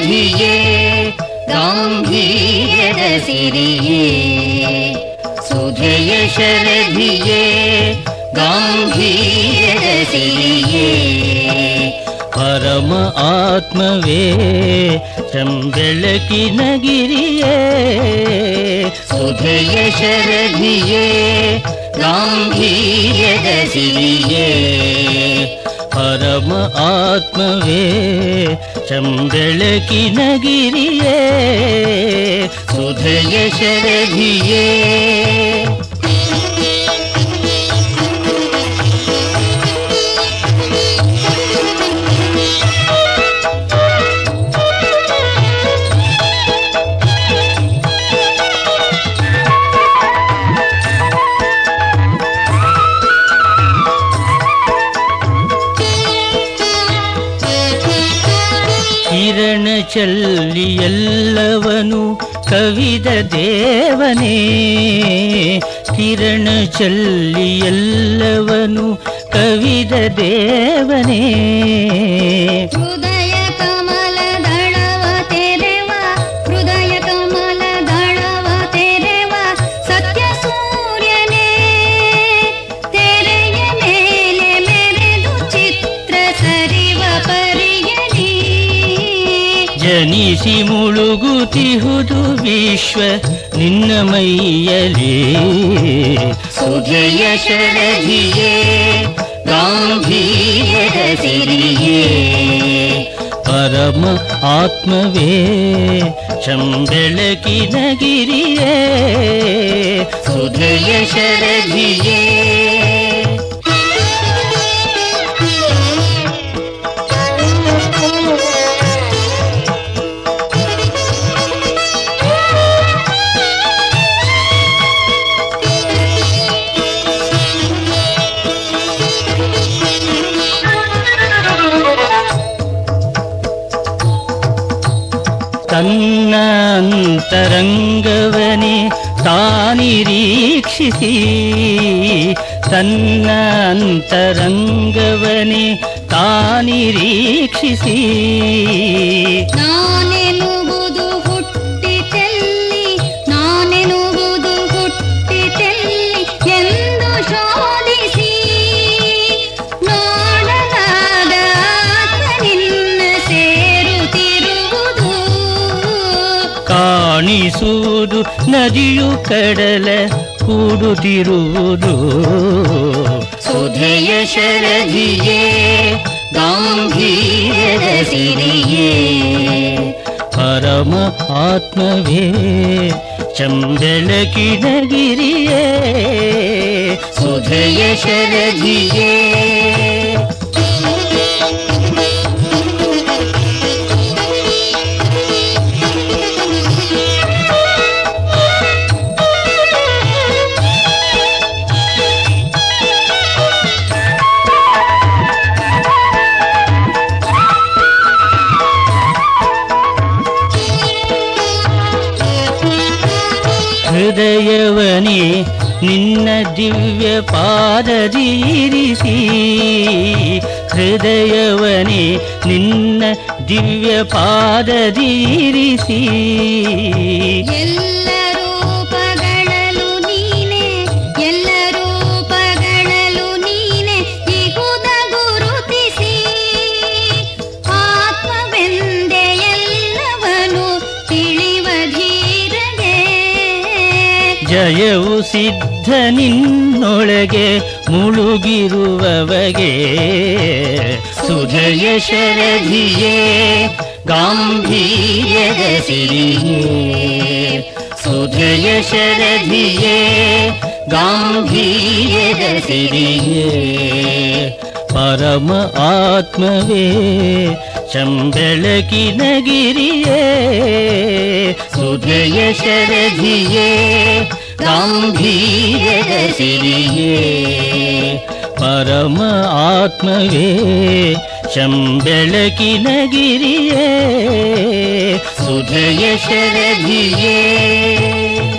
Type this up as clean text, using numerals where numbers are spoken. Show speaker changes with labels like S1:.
S1: ಶರಧಿಯೇ ಗಾಂಭೀರ್ಯದ ಸಿರಿಯೇ ಸುಧೆಯ ಶರಧಿಯೇ ಗಾಂಭೀರ್ಯದ ಸಿರಿಯೇ
S2: ಪರಮ ಆತ್ಮವೇ ಚಂಬೆಳಕಿನ ಗಿರಿಯೇ
S1: ಸುಧೆಯ ಶರಧಿಯೇ ಗಾಂಭೀರ್ಯದ ಸಿರಿಯೇ
S2: ಪರಮ ಆತ್ಮವೇ ಚಂಬೆಳಕಿನ ಗಿರಿಯೇ
S1: ಸುಧೆಯ ಶರಧಿಯೇ
S2: ಕಿರಣ ಚೆಲ್ಲಿ ಎಲ್ಲವನು ಕವಿದ ದೇವನೇ ಕಿರಣ ಚೆಲ್ಲಿ ಎಲ್ಲವನು ಕವಿದ ದೇವನೇ
S3: ಹೃದಯ ಕಮಲ ದಳವ ತೆರೆವ ಹೃದಯ ಕಮಲ ದಳವ ತೆರೆವ ಸತ್ಯ ಸೂರ್ಯನೇ ತೆರೆಯ ಮೇಲೆ ಮೆರೆದು ಚಿತ್ರ ಸರಿವ ಪರಿಯಲಿ
S2: ಜನಿಸಿ ಮುಳುಗುತ್ತಿಹುದು ವಿಶ್ವ ನಿನ್ನ ಮೈಯಲಿ
S1: ಸುಧೆಯ ಶರಧಿಯೇ ಗಾಂಭೀರ್ಯದ ಸಿರಿಯೇ
S2: ಪರಮ ಆತ್ಮವೇ ಚಂಬೆಳಕಿನ ಗಿರಿಯೇ
S1: ಸುಧೆಯ ಶರಧಿಯೇ
S2: ತನ್ನ ಅಂತರಂಗವನೇ ತಾನಿರೀಕ್ಷಿಸಿ ತನ್ನ ಅಂತರಂಗವನೇ ತಾನಿರೀಕ್ಷಿಸಿ
S3: ನಾನೆನುವುದು ಹುಟ್ಟಿತೆಲ್ಲಿ ನಾನೆನುವುದು ಹುಟ್ಟಿತೆಲ್ಲಿ ಎಂದು ಶೋಧಿಸಿ ನೋಡಲಾದ ಆತ್ಮ ನಿನ್ನ ಸೇರುತ್ತಿರುವುದು
S2: ಕಾಣಿಸುವುದು ನದಿಯು ಕಡಲ ಕೂಡುತ್ತಿರುವುದು
S1: ಸುಧೆಯ ಶರಧಿಯೇ ಗಾಂಭೀರ್ಯದ ಸಿರಿಯೇ
S2: ಪರಮ ಆತ್ಮವೇ ಚಂಬೆಳಕಿನ ಗಿರಿಯೇ
S1: ಸುಧೆಯ ಶರಧಿಯೇ
S2: ಹೃದಯವನೇ ನಿನ್ನ ದಿವ್ಯ ಪಾದದೀರಿಸಿ ಹೃದಯವನೇ ನಿನ್ನ ದಿವ್ಯ ಪಾದದೀರಿಸಿ
S3: ಎಲ್ಲ ರೂಪಗಳಲು ನೀನೆ ಎಲ್ಲ ರೂಪಗಳಲು ನೀನೆ ಇಗುದ ಗುರುತಿಸಿ ಆತ್ಮವೆಂದೆ ಎಲ್ಲವನು ತಿಳಿವ ಧೀರಗೆ
S2: ಜಯವು ಸಿದ್ಧ ನಿನ್ನೊಳಗೆ ಮುಳುಗಿರುವವಗೆ
S1: ಸುಧೆಯ ಶರಧಿಯೇ ಗಾಂಭೀರ್ಯದ ಸಿರಿಯೇ ಸುಧೆಯ ಶರಧಿಯೇ ಗಾಂಭೀರ್ಯದ ಸಿರಿಯೇ
S2: ಪರಮ ಆತ್ಮವೇ ಚಂಬೆಳಕಿನ ಗಿರಿಯೇ
S1: ಸುಧೆಯ ಶರಧಿಯೇ ಗಾಂಭೀರ್ಯದ ಸಿರಿಯೇ
S2: ಪರಮ ಆತ್ಮವೇ ಚಂಬೆಳಕಿನ ಗಿರಿಯೇ
S1: ಸುಧೆಯ ಶರಧಿಯೇ